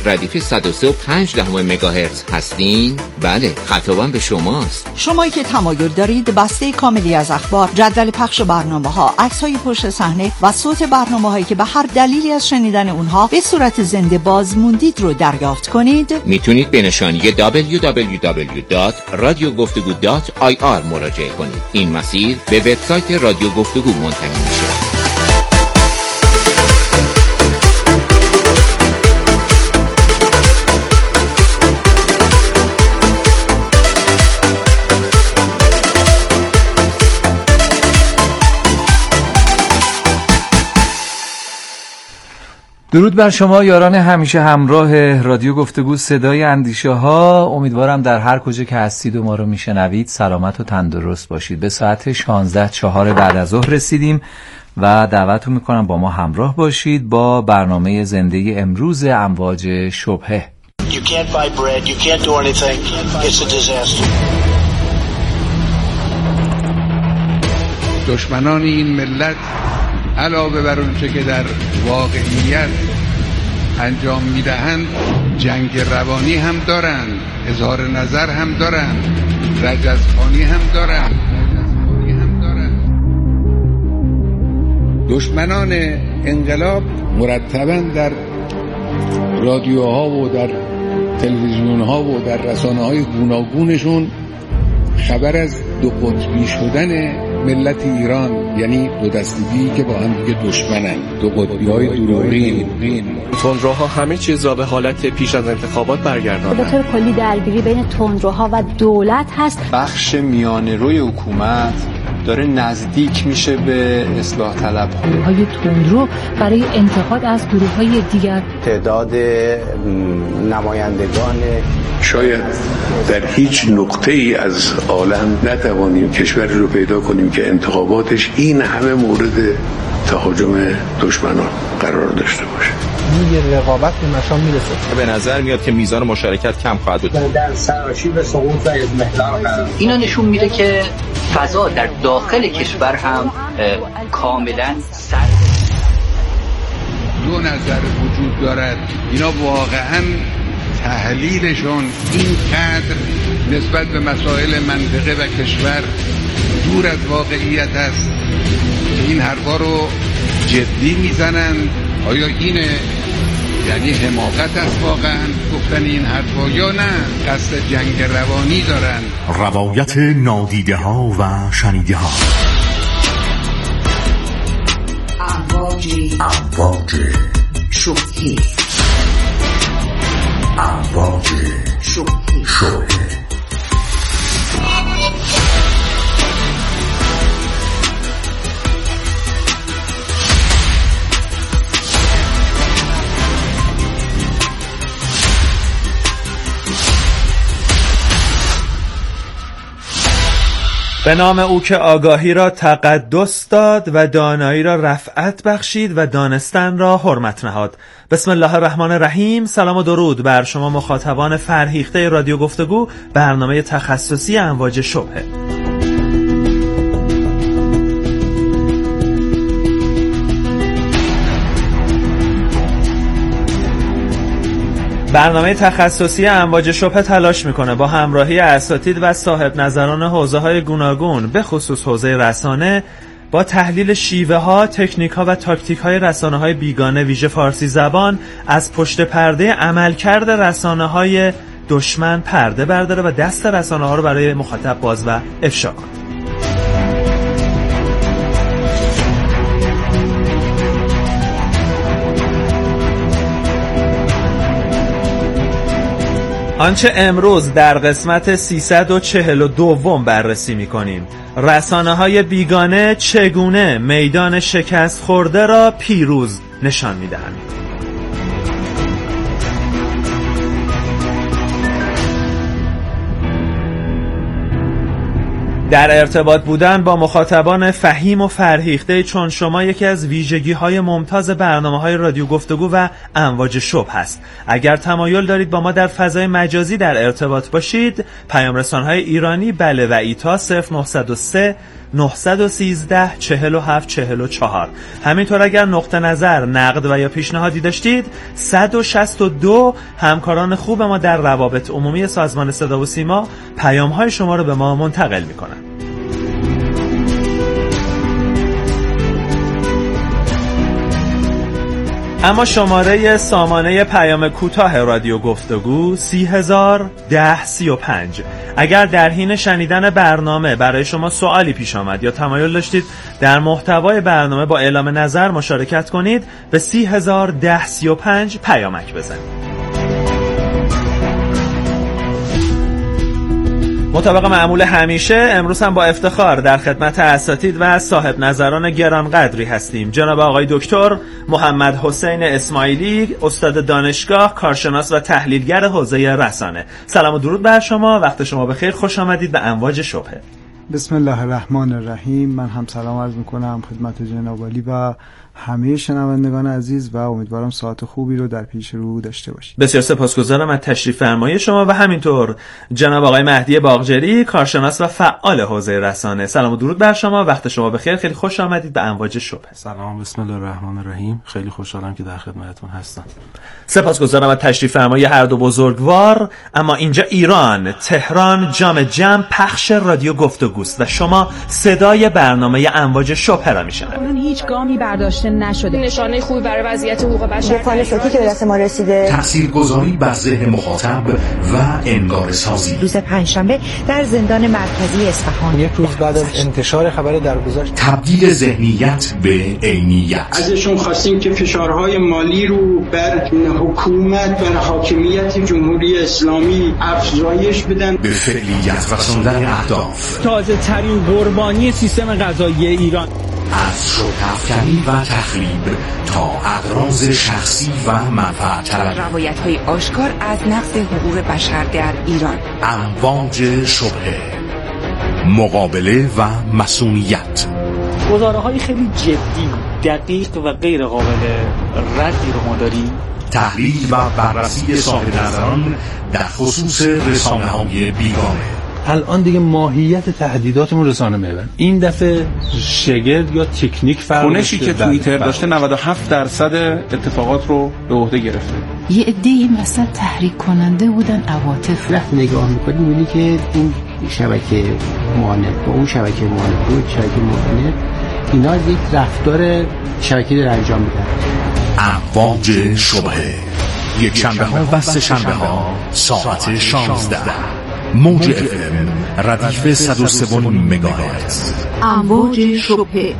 ردیف 103.5 مگاهرتز هستین؟ بله، خطابم به شماست. شمایی که تمایل دارید بسته کاملی از اخبار، جدول پخش برنامه‌ها، عکس‌های پشت صحنه و صوت برنامه‌هایی که به هر دلیلی از شنیدن اونها به صورت زنده باز موندید رو دریافت کنید، میتونید به نشانی www.radiogoftego.ir مراجعه کنید. این مسیر به وبسایت رادیو گفتگو منتهی میشه. درود بر شما یاران همیشه همراه رادیو گفتگو صدای اندیشه ها. امیدوارم در هر کجا که هستید و ما رو میشنوید سلامت و تندرست باشید. به ساعت 16:04 بعد از ظهر رسیدیم و دعوتتون میکنم با ما همراه باشید با برنامه زنده امروز امواج شبهه. دشمنان این ملت علاوه بر اونچه که در واقعیت انجام میدهند جنگ روانی هم دارند، اظهار نظر هم دارند، رجزخوانی هم دارند. دشمنان انقلاب مرتباً در رادیوها و در تلویزیونها و در رسانه‌های گوناگونشون خبر از دو قطبی شدن ملت ایران، یعنی دو دستگی که با هم دیگه دشمنن، دو قطبی‌های دروغین. تندروها همه چیز را به حالت پیش از انتخابات برگرداندند. به طور کلی درگیری بین تندروها و دولت هست. بخش میانه روی حکومت داره نزدیک میشه به اصلاح طلب‌ها. گروه‌های تندرو برای انتقاد از گروه‌های دیگر. تعداد نمایندگان شاید در هیچ نقطه‌ای از عالم نتوانیم کشوری رو پیدا کنیم که انتخاباتش این همه مورد تهاجم دشمنان قرار داشته باشه. یه رقابت به مشام میرسه. به نظر میاد که میزان مشارکت کم خواهد بود. در سراشیب سقوط و اضمحلال قرار. اینا نشون میده که فضا در داخل کشور هم کاملا سرد. دو نظر وجود دارد. اینا واقعاً تحلیلشون این قدر نسبت به مسائل منطقه و کشور دور از واقعیت است که این حرفا رو جدی میزنن. آیا اینه یعنی حماقت است واقعا گفتن این حرفا یا نه قصد جنگ روانی دارن؟ روایت نادیده ها و شنیده ها. امواج شبهه. امواج شبهه. به نام او که آگاهی را تقدس داد و دانایی را رفعت بخشید و دانستن را حرمت نهاد. بسم الله الرحمن الرحیم. سلام و درود بر شما مخاطبان فرهیخته رادیو گفتگو، برنامه تخصصی امواج شبهه. برنامه تخصصی امواج شبهه تلاش میکنه با همراهی اساتید و صاحب نظران حوزه‌های گوناگون به خصوص حوزه رسانه با تحلیل شیوه ها، تکنیک ها و تاکتیک های رسانه های بیگانه ویژه فارسی زبان از پشت پرده عملکرد رسانه های دشمن پرده برداره و دست رسانه ها رو برای مخاطب باز و افشا کنه. آنچه امروز در قسمت 342 بررسی می‌کنیم، رسانه‌های بیگانه چگونه میدان شکست خورده را پیروز نشان می‌دهند. در ارتباط بودن با مخاطبان فهیم و فرهیخته چون شما یکی از ویژگی‌های ممتاز برنامه‌های رادیو گفتگو و امواج شبهه است. اگر تمایل دارید با ما در فضای مجازی در ارتباط باشید، پیام رسان‌های ایرانی بله و ایتا 0903 913 47 44. همینطور اگر نقطه نظر، نقد و یا پیشنهادی داشتید 162 همکاران خوب ما در روابط عمومی سازمان صدا و سیما پیام‌های شما رو به ما منتقل می‌کنن. اما شماره سامانه پیام کوتاه رادیو گفتگو 301035. اگر در حین شنیدن برنامه برای شما سوالی پیش آمد یا تمایل داشتید در محتوای برنامه با اعلام نظر مشارکت کنید، به 301035 پیامک بزنید. مطابق معمول همیشه امروز هم با افتخار در خدمت اساتید و صاحب نظران گرانقدری هستیم. جناب آقای دکتر محمد حسین اسماعیلی، استاد دانشگاه، کارشناس و تحلیلگر حوزه رسانه. سلام و درود بر شما، وقت شما بخیر، خوش آمدید به امواج شبهه. بسم الله الرحمن الرحیم. من هم سلام عرض میکنم خدمت جناب عالی و همه شنوندگان عزیز و امیدوارم ساعت خوبی رو در پیش رو داشته باشید. بسیار سپاسگزارم از تشریف فرمایی شما و همینطور جناب آقای مهدی باغجری، کارشناس و فعال حوزه رسانه. سلام و درود بر شما، وقت شما بخیر، خیلی خوش آمدید به امواج شبهه. سلام، بسم الله الرحمن الرحیم. خیلی خوشحالم که در خدمتتون هستم. سپاسگزارم از تشریف فرمایی هر دو بزرگوار. اما اینجا ایران، تهران، جام جم، پخش رادیو گفتگوست و شما صدای برنامه امواج شبهه را میشنوید. هیچ گامی برداشته نشده. نشانه خوبی برای وضعیت حقوق بشر مخالفتی که به دست ما رسیده، تاثیرگذاری بر ذهن مخاطب و انگاره‌سازی. روز پنجشنبه در زندان مرکزی اصفهان، یک روز بعد از انتشار خبر درگذشت، تبدیل ذهنیت به عینیت. ازشون خواستیم که فشارهای مالی رو بر حکومت و حاکمیت جمهوری اسلامی افزایش بدن، به فعلیت رساندن اهداف. تازه ترین قربانی سیستم قضایی ایران، از شورافکنی و تخریب تا اغراض شخصی و منفعت طلبی، روایت‌های آشکار از نقض حقوق بشر در ایران. امواج شبهه، مقابله و مسئولیت. گزاره‌های خیلی جدی، دقیق و غیر قابل ردی رو ما داریم. تحلیل و بررسی صاحب نظران در خصوص رسانه‌های بیگانه. الان دیگه ماهیت تهدیداتمون رسانه محور. این دفعه شگرد یا تکنیک فرق کنشی که توییتر داشته 97% اتفاقات رو به عهده گرفته. یه عده این وسط تحریک کننده بودن عواطف. وقتی نگاه می‌کنی می‌بینی که این شبکه معاند با اون شبکه معاند بود، شبکه معاند، اینا یک رفتار شبکه‌ای داره انجام میدن. امواج شبهه، یک شنبه ها و سه شنبه ها ساعت 16. موج FM ردیف 103.9 مگاهرتز. امواج شبهه.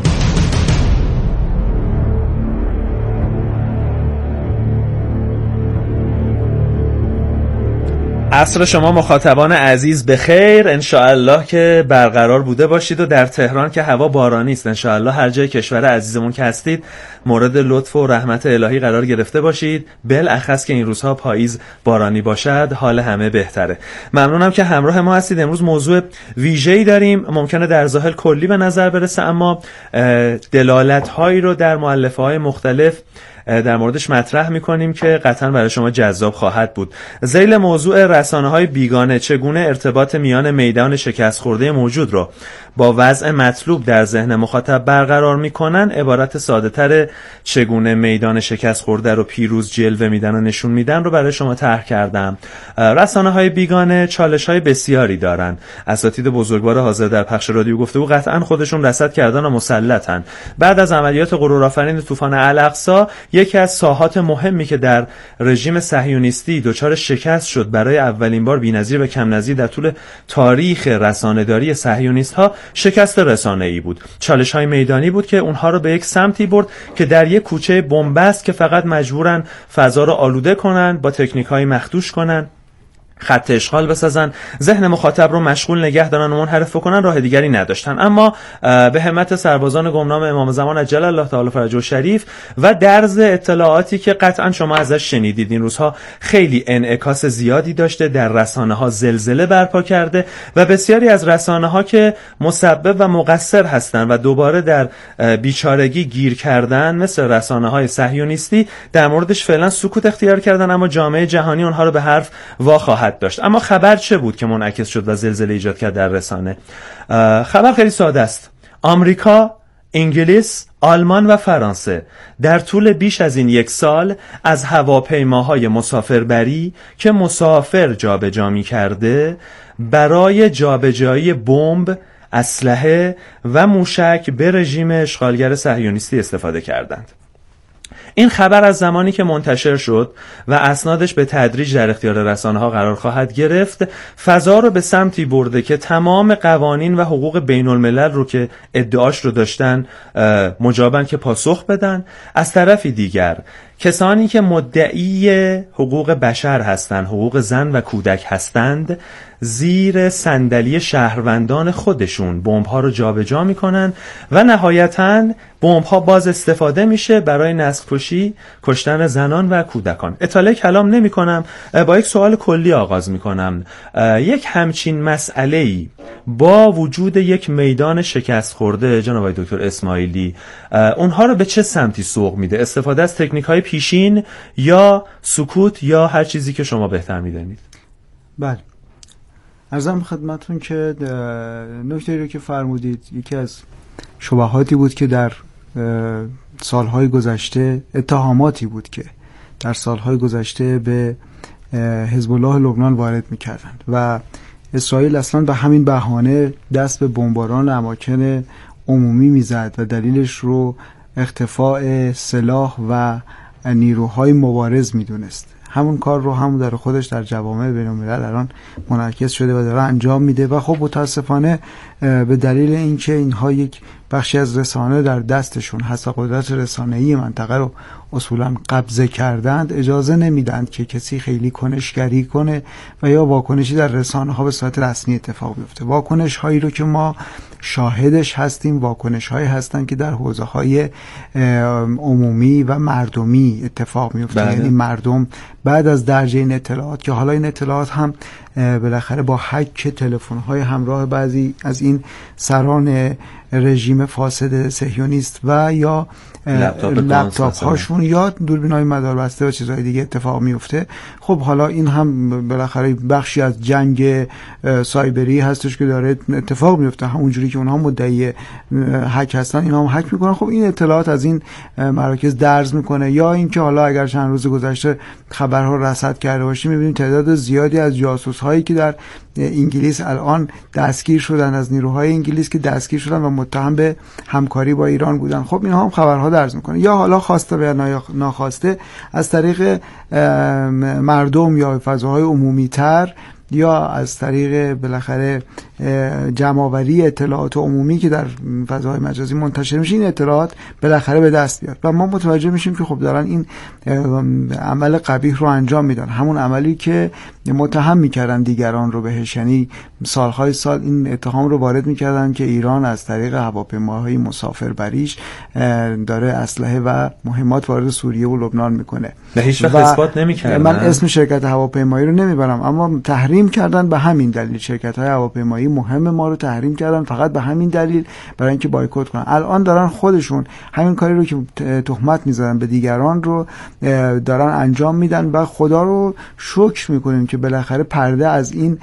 عصر شما مخاطبان عزیز بخیر، انشاءالله که برقرار بوده باشید و در تهران که هوا بارانی است انشاءالله هر جای کشور عزیزمون که هستید مورد لطف و رحمت الهی قرار گرفته باشید، بالاخص که این روزها پاییز بارانی باشد حال همه بهتره. ممنونم که همراه ما هستید. امروز موضوع ویژه‌ای داریم، ممکنه در ظاهر کلی به نظر برسه اما دلالت‌هایی رو در مؤلفه‌های مختلف در موردش مطرح میکنیم که قطعا برای شما جذاب خواهد بود. ذیل موضوع رسانه‌های بیگانه چگونه ارتباط میان میدان شکست خورده موجود رو با وضع مطلوب در ذهن مخاطب برقرار میکنن، عبارت ساده‌تر چگونه میدان شکست خورده رو پیروز جلوه میدن و نشون میدن رو برای شما طرح کردم. رسانه‌های بیگانه چالش‌های بسیاری دارن. اساتید بزرگوار حاضر در پخش رادیو گفتگو قطعا خودشون رصد کردن و مسلطن. بعد از عملیات غرورآفرین طوفان الاقصی، یکی از ساحات مهمی که در رژیم صهیونیستی دچار شکست شد برای اولین بار بی‌نظیر و کم نظیر در طول تاریخ رسانه‌داری صهیونیست‌ها شکست رسانه‌ای بود. چالش‌های میدانی بود که اونها رو به یک سمتی برد که در یک کوچه بن‌بست که فقط مجبورن فضا رو آلوده کنن، با تکنیک‌های مخدوش کنن، خط اشغال بسازن، ذهن مخاطب رو مشغول نگه دارن و منحرف کنن، راه دیگری نداشتن. اما به همت سربازان گمنام امام زمان عجل الله تعالی فرجه شریف و درز اطلاعاتی که قطعا شما ازش شنیدید، این روزها خیلی انعکاس زیادی داشته، در رسانه‌ها زلزله برپا کرده و بسیاری از رسانه‌ها که مسبب و مقصر هستن و دوباره در بیچارگی گیر کردن، مثل رسانه‌های صهیونیستی، در موردش فعلا سکوت اختیار کردن، اما جامعه جهانی اونها رو به حرف واخواهد داشت. اما خبر چه بود که منعکس شد و زلزله ایجاد کرد در رسانه؟ خبر خیلی ساده است. آمریکا، انگلیس، آلمان و فرانسه در طول بیش از این 1 سال از هواپیماهای مسافربری که مسافر جابجا می‌کرده برای جابجایی بمب، اسلحه و موشک به رژیم اشغالگر صهیونیستی استفاده کردند. این خبر از زمانی که منتشر شد و اسنادش به تدریج در اختیار رسانه‌ها قرار خواهد گرفت، فضا رو به سمتی برده که تمام قوانین و حقوق بین الملل رو که ادعاش رو داشتن مجابن که پاسخ بدن. از طرفی دیگر کسانی که مدعی حقوق بشر هستند، حقوق زن و کودک هستند، زیر صندلی شهروندان خودشون بمب‌ها رو جابجا میکنن و نهایتاً بمب‌ها باز استفاده میشه برای نسل‌کشی، کشتن زنان و کودکان. اطاله کلام نمی‌کنم، با یک سوال کلی آغاز می‌کنم. یک همچین مسئله‌ای با وجود یک میدان شکست خورده، جناب آقای دکتر اسماعیلی، اونها رو به چه سمتی سوق میده؟ استفاده از تکنیک‌های پیشین یا سکوت یا هر چیزی که شما بهتر می‌دونید؟ بله، عرضم خدمتون که نکته‌ای رو که فرمودید یکی از شبهاتی بود که در سالهای گذشته، اتهاماتی بود که در سالهای گذشته به حزب الله لبنان وارد می‌کردند و اسرائیل اصلا به همین بهانه دست به بمباران اماکن عمومی می‌زد و دلیلش رو اختفاء سلاح و نیروهای مبارز می‌دونست. همون کار رو همون در خودش در جوامع بین‌الملل الان منعکس شده و داره انجام میده و خب متاسفانه به دلیل اینکه اینها یک بخشی از رسانه در دستشون هست و قدرت رسانه‌ای منطقه رو اصولا قبضه کردند، اجازه نمیدند که کسی خیلی کنشگری کنه و یا واکنشی در رسانه ها به صورت رسمی اتفاق بیفته. واکنش هایی رو که ما شاهدش هستیم، واکنش هایی هستند که در حوزه های عمومی و مردمی اتفاق میفته. یعنی مردم بعد از درج این اطلاعات، که حالا این اطلاعات هم بالاخره با هک تلفن های همراه بعضی از این سران رژیم فاسد صهیونیست و یا لپتاپ هاشون یا دوربین‌های مداربسته و چیزهای دیگه اتفاق میفته. خب حالا این هم بالاخره بخشی از جنگ سایبری هستش که داره اتفاق میفته، همونجوری که اونها مدعی هک هستن اینا هم هک میکنن. خب این اطلاعات از این مراکز درز میکنه. یا اینکه حالا اگر چند روز گذشته خبرها رصد کرده باشیم میبینیم تعداد زیادی از جاسوس هایی که در انگلیس الان دستگیر شدن، از نیروهای انگلیس که دستگیر شدن و متهم به همکاری با ایران بودن. خب اینها هم خبرها درز میکنه. یا حالا خواسته و ناخواسته از طریق مردم یا فضاهای عمومی تر یا از طریق بالاخره جمع‌آوری اطلاعات عمومی که در فضاهای مجازی منتشر میشه، این اطلاعات بالاخره به دست بیاد و ما متوجه میشیم که خب دارن این عمل قبیح رو انجام میدن، همون عملی که متهم میکردن دیگران رو بهش. یعنی سالهای سال این اتهام رو وارد میکردن که ایران از طریق هواپیماهای مسافربریش داره اسلحه و مهمات وارد سوریه و لبنان میکنه و هیچ وقت اثبات نمیکردن. من اسم شرکت هواپیمایی رو نمیبرم، اما تحریم کردن به همین دلیل. شرکت‌های هواپیمایی مهم ما رو تحریم کردن فقط به همین دلیل، برای اینکه بایکوت کنن. الان دارن خودشون همین کاری رو که تهمت می‌زنن به دیگران رو دارن انجام میدن و خدا رو شکر می‌کنیم که بالاخره پرده از این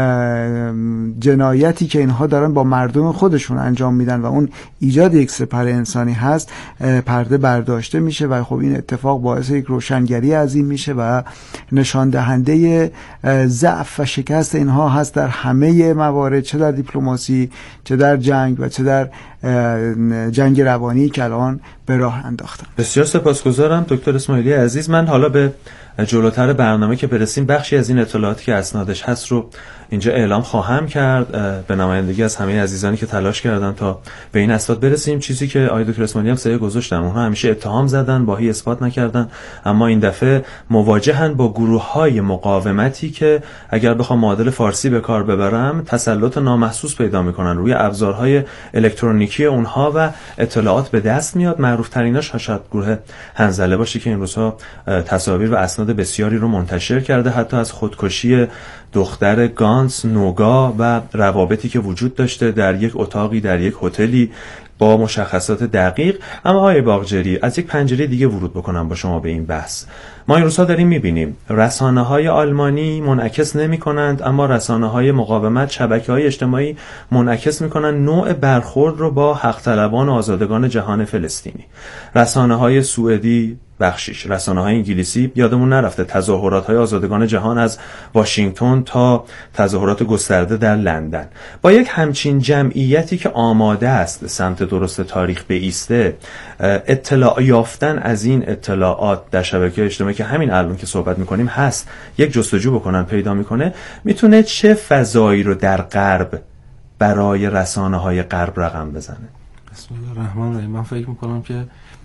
جنایتی که اینها دارن با مردم خودشون انجام میدن و اون ایجاد یک سپر انسانی هست پرده برداشته میشه و خب این اتفاق باعث یک روشنگری عظیم میشه و نشان دهنده ضعف و شکست اینها هست در همه موارد، چه در دیپلماسی، چه در جنگ و چه در جنگ روانی که الان به راه انداختن. بسیار سپاسگزارم دکتر اسماعیلی عزیز. من حالا به جلوتر برنامه که برسیم بخشی از این اطلاعاتی که اسنادش هست رو اینجا اعلام خواهم کرد به نمایندگی از همه عزیزانی که تلاش کردن تا به این اسناد برسیم. چیزی که آقای دکتر اسماعیلی هم سایه گذاشتن، اونها همیشه اتهام زدن، باهی اثبات نکردن، اما این دفعه مواجهن با گروه‌های مقاومتی که اگر بخوام معادل فارسی به کار ببرم تسلط نامحسوس پیدا میکنن روی ابزارهای الکترونیکی اونها و اطلاعات به دست میاد. معروف تریناش شاید گروه حنظله باشه که این روزها تصاویر و اسناد افراد بسیاری رو منتشر کرده، حتی از خودکشی دختر گانس نوگا و روابطی که وجود داشته در یک اتاقی در یک هتلی با مشخصات دقیق. اما آقای باقجری، از یک پنجره دیگه ورود بکنم با شما به این بحث. ما این روزها داریم میبینیم رسانه‌های آلمانی منعکس نمی‌کنند، اما رسانه‌های مقاومت، شبکه‌های اجتماعی منعکس می‌کنند نوع برخورد رو با حق طلبان و آزادگان جهان فلسطینی. رسانه‌های سوئدی بخشیش، رسانه‌های انگلیسی، یادمون نرفته تظاهرات‌های آزادگان جهان از واشنگتن تا تظاهرات گسترده در لندن. با یک همچین جمعیتی که آماده است سمت درست تاریخ بایسته، اطلاع یافتن از این اطلاعات در شبکه‌های اجتماعی که همین الان که صحبت می‌کنیم هست، یک جستجو بکنن پیدا می‌کنه، میتونه چه فضایی رو در غرب برای رسانه‌های غرب رقم بزنه؟ بسم الله الرحمن الرحیم. من فکر می‌کنم که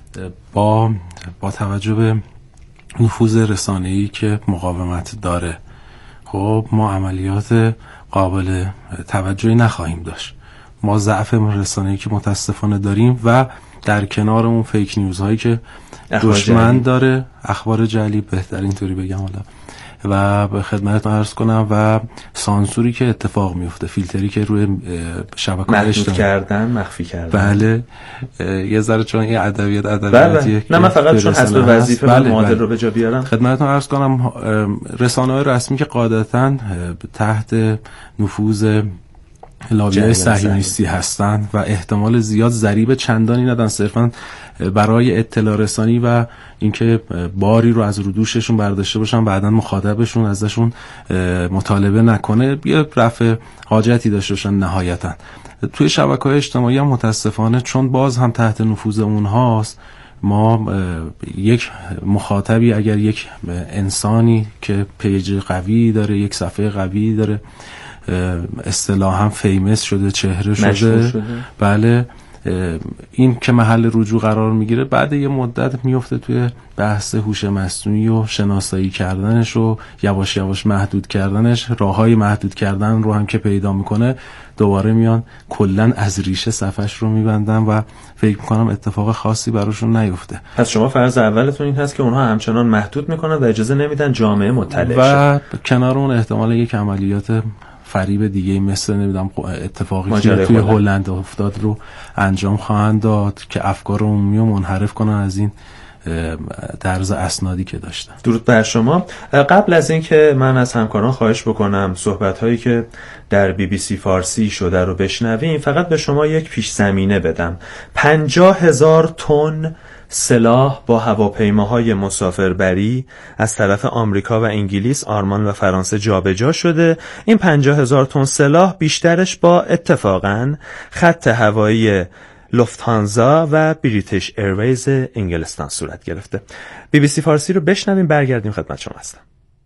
با توجه به نفوذ رسانه‌ای که مقاومت داره، خب ما عملیات قابل توجهی نخواهیم داشت. ما ضعف رسانه‌ای که متاسفانه داریم و در کنار اون فیک نیوز هایی که دشمن داره، اخبار جعلی بهترین طوری بگم حالا، و به خدمتتون عرض کنم، و سانسوری که اتفاق میفته، فیلتری که روی شبکه‌های اجتماعی کردن، مخفی کردن. بله، یه ذره چون این ادبیاتیه. بله. نه من فقط چون اصل وظیفه من معادل رو به جا بیارم خدمتتون عرض کنم، رسانه‌های رسمی که قاعدتاً تحت نفوذ لابی‌های صهیونیستی هستند و احتمال زیاد ضریب چندانی ندن، صرفاً برای اطلاع رسانی و اینکه باری رو از رو دوششون برداشته باشن، بعداً مخاطبشون ازشون مطالبه نکنه، یه رفع حاجتی داشته باشن. نهایتاً توی شبکه‌های اجتماعی هم متاسفانه چون باز هم تحت نفوذ اونهاست، ما یک مخاطبی اگر یک انسانی که پیج قوی داره، یک صفحه قوی داره، اصطلاحاً فیمس شده، چهره شده، بله، این که محل رجوع قرار میگیره، بعد یه مدت میفته توی بحث هوش مصنوعی و شناسایی کردنش و یواش یواش محدود کردنش. راههای محدود کردن رو هم که پیدا میکنه، دوباره میان کلن از ریشه صفحش رو میبندن و فکر میکنم اتفاق خاصی براشون نیفته. پس شما فرض اولتون این هست که اونها همچنان محدود میکنن و اجازه نمیدن جامعه مطلع شه، و کنار اون احتمال یک عملیات فریب دیگه مثل نمیدونم اتفاقی که توی هلند افتاد رو انجام خواهند داد که افکار عمومی رو منحرف کنن از این طرز اسنادی که داشتن. درود بر شما. قبل از این که من از همکاران خواهش بکنم صحبت‌هایی که در BBC فارسی شده رو بشنویم، فقط به شما یک پیش زمینه بدم. 50,000 تن سلاح با هواپیماهای مسافربری از طرف آمریکا و انگلیس، آلمان و فرانسه جابجا شده. این 50,000 تن سلاح بیشترش با اتفاقاً خط هوایی لوفتهانزا و بریتیش ایرویز انگلستان صورت گرفته. BBC فارسی رو بشنویم، برگردیم خدمت شما هستم.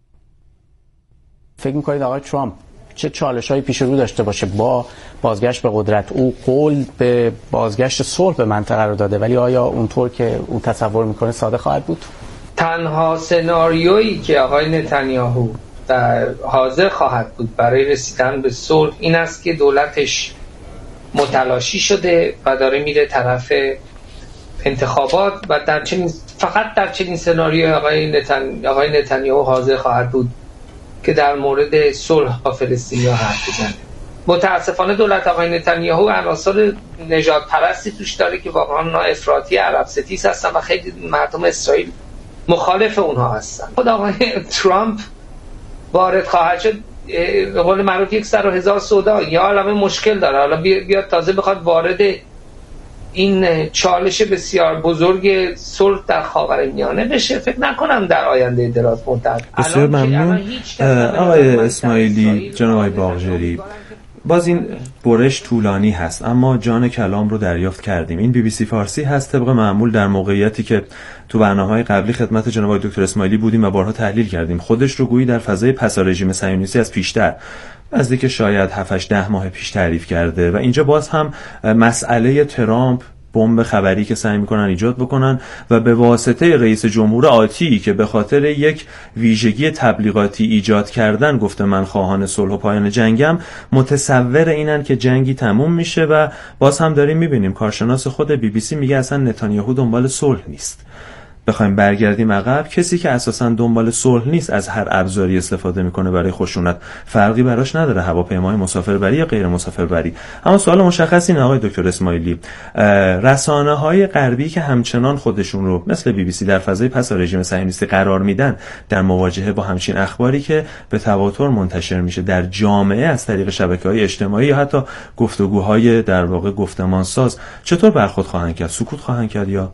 فکر می‌کنید آقای ترامپ چه چالش‌هایی پیش رو داشته باشه با بازگشت به قدرت؟ او قول به بازگشت صلح به منطقه رو داده، ولی آیا اونطور که اون تصور میکنه ساده خواهد بود؟ تنها سناریویی که آقای نتانیاهو حاضر خواهد بود برای رسیدن به صلح این است که دولتش متلاشی شده و داره میره طرف انتخابات، و فقط در چنین سناریویی آقای نتانیاهو حاضر خواهد بود که در مورد صلح با فلسطینی‌ها حرف بزنه. متاسفانه دولت آقای نتانیاهو عناصر نژاد پرستی توش داره که واقعا اونا افراطی عرب ستیز هستن و خیلی مردم اسرائیل مخالف اونها هستن. خود آقای ترامپ وارد خواهد شد، به قول معروف یک سر و هزار سودا، یا عالمه مشکل داره. حالا بیاد تازه بخواد وارد این چالش بسیار بزرگ صلح در خاورمیانه بشه، فکر نکنم در آینده دراز مدت. بسیار ممنون آقای اسماعیلی. جناب آقای باقجری، باز این برش طولانی هست اما جان کلام رو دریافت کردیم. این BBC فارسی هست، طبق معمول در موقعیتی که تو برنامه‌های قبلی خدمت جناب آقای دکتر اسماعیلی بودیم و بارها تحلیل کردیم، خودش رو گویی در فضای پس از رژیم صهیونیستی از پیشتر، نزدیک شاید 7-10 ماه پیش تعریف کرده و اینجا باز هم مسئله ترامپ، بمب خبری که سعی میکنن ایجاد بکنن و به واسطه رئیس جمهور آتی که به خاطر یک ویژگی تبلیغاتی ایجاد کردن گفته من خواهان صلح و پایان جنگم، متصور اینن که جنگی تموم میشه. و باز هم داریم میبینیم کارشناس خود BBC میگه اصلا نتانیاهو دنبال صلح نیست. بخوایم برگردیم عقب، کسی که اساسا دنبال صلح نیست از هر ابزاری استفاده میکنه برای خشونت، فرقی براش نداره هواپیمای مسافربری یا غیر مسافربری. اما سوال مشخص اینه آقای دکتر اسماعیلی، رسانه‌های غربی که همچنان خودشون رو مثل BBC در فضای پس رژیم صهیونیستی قرار میدن در مواجهه با همچین اخباری که به تواتر منتشر میشه در جامعه از طریق شبکه‌های اجتماعی یا حتی گفتگوهای در واقع گفتمان ساز، چطور برخورد خواهند کرد؟ سکوت خواهند کرد یا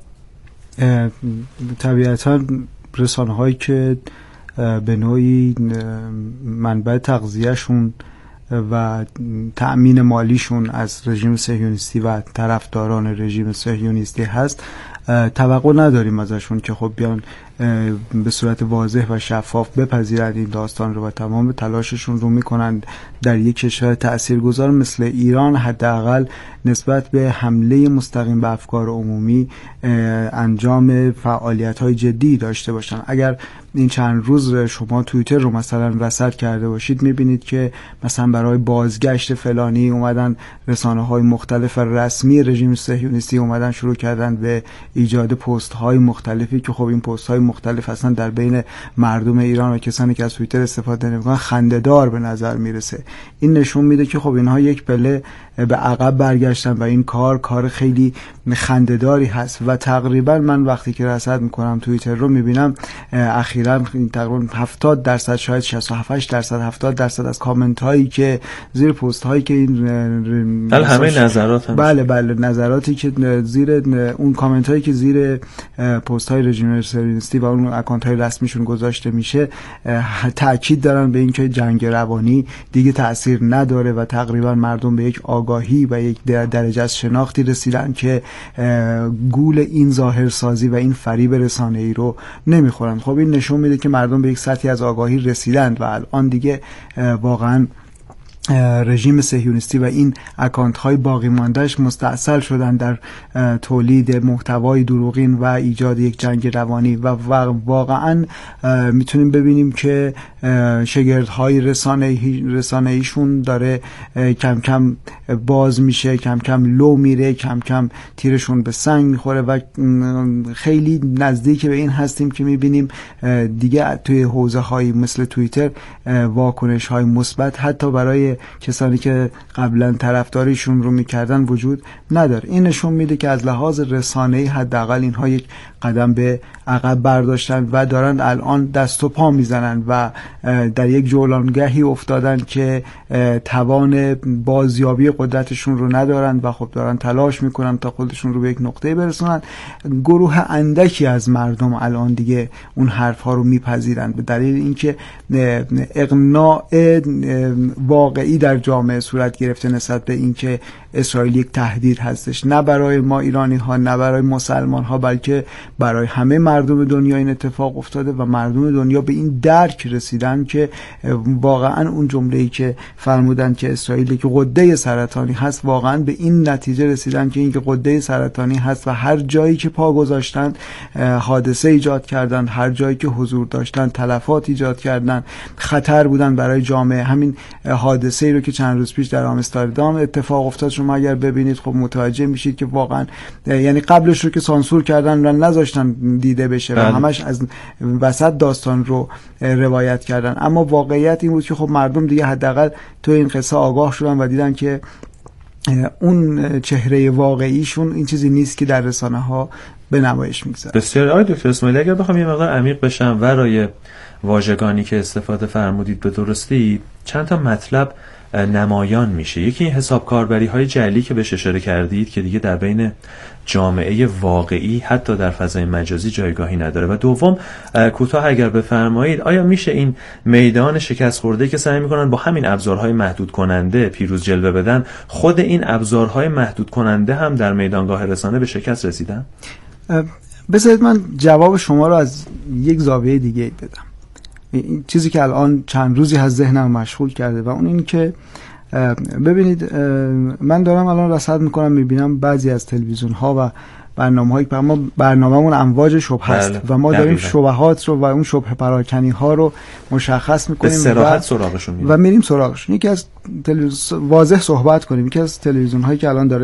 طبیعتاً رسانه‌هایی که به نوعی منبع تغذیه‌شون و تأمین مالیشون از رژیم صهیونیستی و طرفداران رژیم صهیونیستی هست، توقع نداریم ازشون که خب بیان به صورت واضح و شفاف بپذیرند این داستان رو و تمام تلاششون رو میکنند در یک کشور تاثیرگذار مثل ایران حداقل نسبت به حمله مستقیم به افکار عمومی انجام فعالیت‌های جدی داشته باشن. اگر این چند روز شما توییتر رو مثلا رصد کرده باشید میبینید که مثلا برای بازگشت فلانی اومدن رسانه‌های مختلف رسمی رژیم صهیونیستی اومدن شروع کردن به ایجاد پست‌های مختلفی که خب این پست‌های مختلف اصلا در بین مردم ایران و کسانی که از توییتر استفاده نمی‌کنن خنده‌دار به نظر میرسه. این نشون میده که خب اینها یک پله به عقب برگشتن و این کار خیلی خنده‌داری هست و تقریبا من وقتی که رصد میکنم توییتر رو میبینم اخیراً تقریبا 70% شاید 67% 70% از کامنت هایی که زیر پست هایی که این همه نظرات هم بله نظراتی که زیر اون کامنت هایی که زیر پست های رژیم صهیونیستی و اون اکانت های رسمیشون گذاشته میشه تاکید دارن به اینکه جنگ روانی دیگه تأثیر نداره و تقریبا مردم به یک آگاهی و یک درجه از شناختی رسیدن که گول این ظاهرسازی و این فریب رسانه‌ای رو نمیخورن. خب این نشون میده که مردم به یک سطحی از آگاهی رسیدند و الان دیگه واقعا رژیم صهیونیستی و این اکانت های باقی ماندهش مستأصل شدن در تولید محتوای دروغین و ایجاد یک جنگ روانی و واقعا میتونیم ببینیم که شگردهای رسانه‌ایشون داره کم کم باز میشه، کم کم لو میره، کم کم تیرشون به سنگ میخوره و خیلی نزدیک به این هستیم که میبینیم دیگه توی حوزه های مثل توییتر واکنش های مثبت حتی برای کسانی که قبلا طرفداریشون رو میکردن وجود نداره. این نشون میده که از لحاظ رسانه‌ای حداقل اینها یک قدم به عقب برداشتن و دارن الان دست و پا میزنن و در یک جولانگاهی افتادن که توان بازیابی قدرتشون رو ندارن و خب دارن تلاش میکنن تا خودشون رو به یک نقطه برسونن. گروه اندکی از مردم الان دیگه اون حرفها رو میپذیرن به دلیل اینکه اقناع واقعی در جامعه صورت گرفته نسبت به اینکه اسرائیل یک تهدید هستش، نه برای ما ایرانی ها، نه برای مسلمان ها، بلکه برای همه مردم دنیا این اتفاق افتاده و مردم دنیا به این درک رسیدن که واقعا اون جمله‌ای که فرمودن که اسرائیل که غده سرطانی هست، واقعا به این نتیجه رسیدن که این که غده سرطانی هست و هر جایی که پا گذاشتن حادثه ایجاد کردن، هر جایی که حضور داشتن تلفات ایجاد کردن، خطر بودن برای جامعه. همین حادثه‌ای رو که چند روز پیش در آمستردام اتفاق افتاد شما اگر ببینید خب متوجه میشید که واقعا یعنی قبلش رو که سانسور کردن و نذاشتن دیده بشه و همش از وسط داستان رو روایت کردن، اما واقعیت این بود که خب مردم دیگه حداقل تو این قصه آگاه شدن و دیدن که اون چهره واقعیشون این چیزی نیست که در رسانه ها به نمایش میگذاره. بسیار. آقای دکتر اسماعیلی اگر بخوام یه مقدار عمیق بشم ورای واژگانی که استفاده فرمودید به درستی چند تا مطلب نمایان میشه. یکی این حساب کاربری های جعلی که بهش اشاره کردید که دیگه در بین جامعه واقعی حتی در فضای مجازی جایگاهی نداره و دوم کوتاه اگر بفرمایید آیا میشه این میدان شکست خورده که سعی میکنن با همین ابزارهای محدود کننده پیروز جلوه بدن، خود این ابزارهای محدود کننده هم در میدانگاه رسانه به شکست رسیدن؟ بذارید من جواب شما رو از یک زاویه دیگه بدم. این چیزی که الان چند روزی از ذهنم مشغول کرده و اون این که ببینید من دارم الان رصد میکنم میبینم بعضی از تلویزیون ها و برنامه‌هایی که ما برنامه‌مون امواج شبهه است و ما داریم شبهات رو و اون شبهه پراکنی ها رو مشخص میکنیم به صراحت سراغشون و میریم سراغشون. یکی از واضح صحبت کنیم، یکی از تلویزیون هایی که الان داره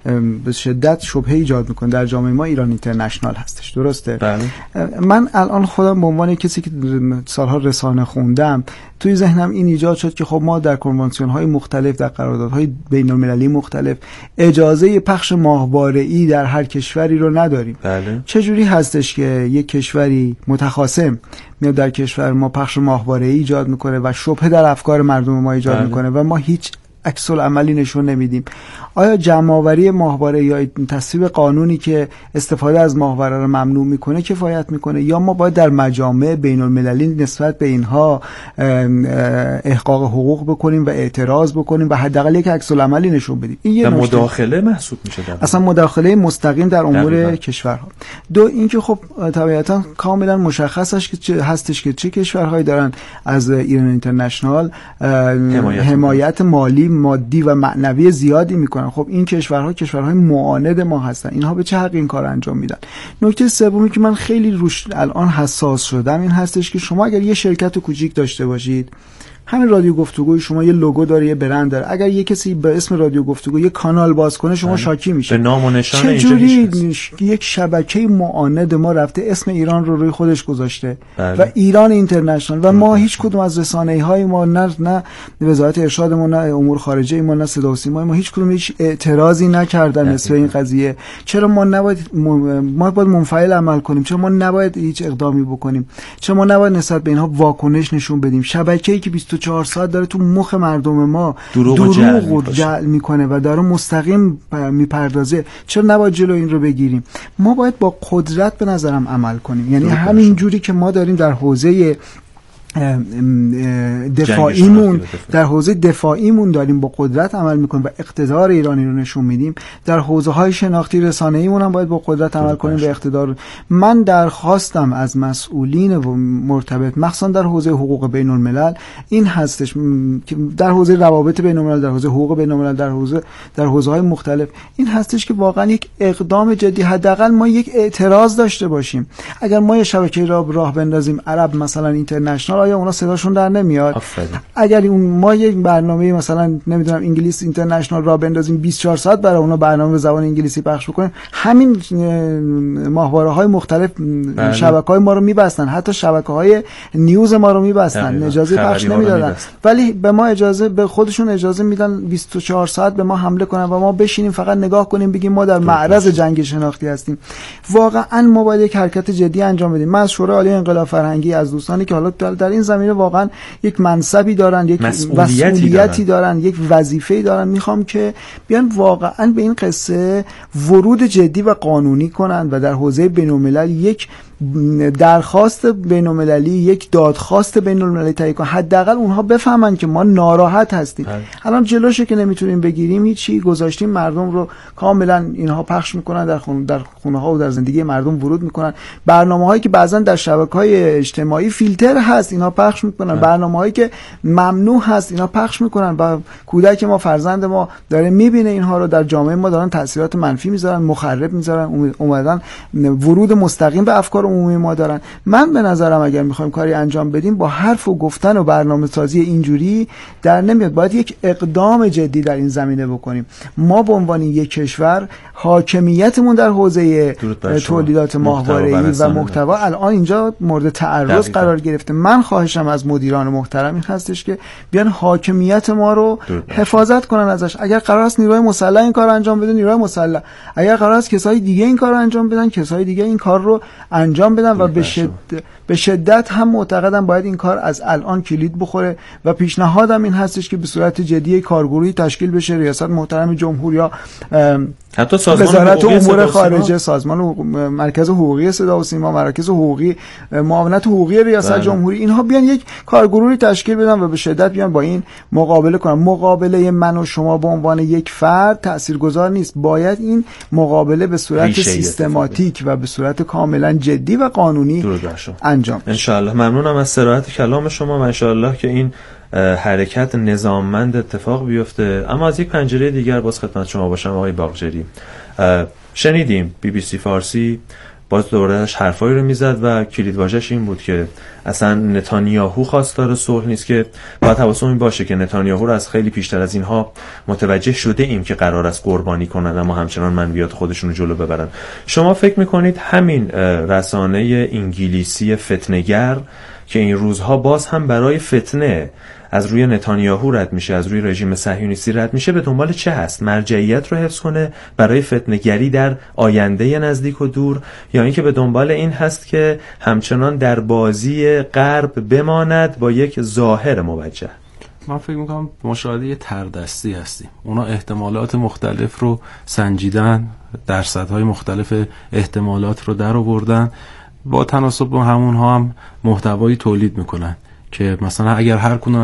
به شدت شبهه ایجاد میکنه. در جامعه ما ایران اینترنشنال هستش، درسته؟ بله. من الان خودم به عنوان کسی که سالها رسانه خوندم توی ذهنم این ایجاد شد که خب ما در کنوانسیون های مختلف، در قراردادهای بین المللی مختلف اجازه پخش ماهواره‌ای در هر کشوری رو نداریم. بله. چجوری هستش که یک کشوری متخاصم میاد در کشور ما پخش ماهواره‌ای ایجاد میکنه و شبهه در افکار مردم ما ایجاد میکنه و ما هیچ عکس العملی نشون نمیدیم؟ آیا جمع‌آوری ماهواره یا تصویب قانونی که استفاده از ماهواره رو ممنوع میکنه کفایت میکنه، یا ما باید در مجامع بین المللی نسبت به اینها احقاق حقوق بکنیم و اعتراض بکنیم و حداقل یک عکس العملی نشون بدیم؟ این یه مداخله محسوب میشه اصلا مداخله مستقیم در امور کشورها. دو اینکه خب طبیعتا کاملا مشخصش که هستش که چه کشورهایی دارن از ایران اینترنشنال حمایت مادی و معنوی زیادی میکنن. خب این کشورهای معاند ما هستن، اینها به چه حق این کار انجام میدن؟ نکته سومی که من خیلی روش الان حساس شدم این هستش که شما اگر یه شرکت کوچیک داشته باشید، همین رادیو گفتگوی شما یه لوگو داره، یه برند داره، اگر یه کسی به اسم رادیو گفتگو یه کانال باز کنه شما شاکی میشه. به نام و نشان چجوری یک شبکه معاند ما رفته اسم ایران رو روی خودش گذاشته و ایران اینترنشنال و ما هیچ کدوم از رسانه‌های ما نه وزارت ارشاد ما، نه امور خارجه ما، نه صدا و سیما ما هیچ کدوم هیچ اعتراضی نکردن نسبت به این قضیه. چرا ما باید منفعل عمل کنیم؟ چرا ما نباید هیچ اقدامی بکنیم؟ چرا ما نباید نسبت به اینها واکنش نشون بدیم؟ شبکه‌ای که 24 ساعت داره تو مخ مردم ما دروغ جعل میکنه و داره مستقیم میپردازه، چرا نباید جلو این رو بگیریم؟ ما باید با قدرت به نظرم عمل کنیم. یعنی همین جوری که ما داریم در حوزه دفاعیمون داریم با قدرت عمل میکنیم و اقتدار ایرانی رو نشون میدیم، در حوزه های شناختی رسانه‌ایمون هم باید با قدرت عمل کنیم به اقتدار. من درخواستم از مسئولین و مرتبط مخصوصا در حوزه حقوق بین الملل این هستش که در حوزه روابط بین الملل، در حوزه حقوق بین الملل، در حوزه های مختلف این هستش که واقعا یک اقدام جدی، حداقل ما یک اعتراض داشته باشیم. اگر ما یه شبکه راه بندازیم عرب مثلا اینترنشنال، آیا اونا صداشون در نمیاد؟ اگر ما یک برنامه مثلا نمیدونم انگلیس اینترنشنال را بندازیم 24 ساعت برای اونا برنامه به زبان انگلیسی پخش بکنیم، همین ماهواره‌های مختلف شبکه‌های ما رو میبستن، حتی شبکه‌های نیوز ما رو میبستن، اجازه پخش نمیدادن، ولی به ما به خودشون اجازه میدن 24 ساعت به ما حمله کنن و ما بشینیم فقط نگاه کنیم بگیم ما در معرض جنگ شناختی هستیم. واقعا ما باید یک حرکت جدی انجام بدیم. من از شورای عالی انقلاب فرهنگی، از دوستانی که حالا در این زمینه واقعا یک منصبی دارن، یک مسئولیتی دارن، یک وظیفه‌ای دارن، میخوام که بیان واقعا به این قصه ورود جدی و قانونی کنن و در حوزه بین‌الملل یک درخواست بین‌المللی، یک دادخواست بین‌المللی تهیه کنن. حداقل اونها بفهمن که ما ناراحت هستیم. الان جلوشه که نمیتونیم بگیریم، هیچی گذاشتیم، مردم رو کاملا اینها پخش میکنن، در خونه ها و در زندگی مردم ورود میکنن. برنامه‌هایی که بعضن در شبکه‌های اجتماعی فیلتر هست اینا پخش میکنن، برنامه‌هایی که ممنوع هست اینا پخش میکنن و کودک ما، فرزند ما داره میبینه اینها رو، در جامعه ما دارن تاثیرات منفی میذارن، مخرب میذارن، اومدن ورود مستقیم به افکار عمومی ما دارن. من به نظرم اگر میخوایم کاری انجام بدیم با حرف و گفتن و برنامه‌سازی اینجوری در نمیاد، باید یک اقدام جدی در این زمینه بکنیم. ما به عنوان یک کشور حاکمیتمون در حوزه تولیدات ماهواره‌ای و محتوا الان اینجا مورد تعرض قرار گرفته. من خواهشم از مدیران محترم این هستش که بیان حاکمیت ما رو حفاظت کنن ازش. اگر قرار است نیروی مسلح این کار انجام بده، نیروی مسلح. اگر قرار است کسای دیگه این کار رو انجام بدن، کسای دیگه این کار رو انجام بدن و به شدت هم معتقدم باید این کار از الان کلید بخوره و پیشنهادم این هستش که به صورت جدی کارگروهی تشکیل بشه. ریاست محترم جمهور یا حتی وزارت امور خارجه، سازمان مرکز حقوقی صدا و سیما، مراکز حقوقی، معاونت حقوقی ریاست جمهوری، اینها بیان یک کارگروهی تشکیل بدن و به شدت بیان با این مقابله کنن. مقابله من و شما به عنوان یک فرد تاثیرگذار نیست، باید این مقابله به صورت سیستماتیک و به صورت کاملا جدی و قانونی انجام بشه. ان شاء الله. ممنونم از صراحت کلام شما و ان شاء الله که این حرکت نظاممند اتفاق بیفته. اما از یک پنجره دیگر باز خدمت شما باشم آقای باقجری. شنیدیم BBC فارسی باز دوبارهش حرفایی رو میزد و کلیدواژه‌اش این بود که اصلا نتانیاهو خواستار صلح نیست، که باید حواسمون باشه که نتانیاهو رو از خیلی پیشتر از اینها متوجه شده ایم که قرار است قربانی کنن اما همچنان منویات خودشون رو جلو ببرن. شما فکر میکنید همین رسانه انگلیسی فتنه‌گر که این روزها باز هم برای فتنه از روی نتانیاهو رد میشه، از روی رژیم صهیونیستی رد میشه، به دنبال چه هست؟ مرجعیت رو حفظ کنه برای فتنه‌گری در آینده نزدیک و دور، یا اینکه به دنبال این هست که همچنان در بازی غرب بماند با یک ظاهر موجه؟ من فکر میکنم مشاهده یه تردستی هستیم. اونا احتمالات مختلف رو سنجیدن، درصدهای مختلف احتمالات رو در آوردن، با تناسب با همونها هم محتوایی تولید میکنن که مثلا اگر هر کدوم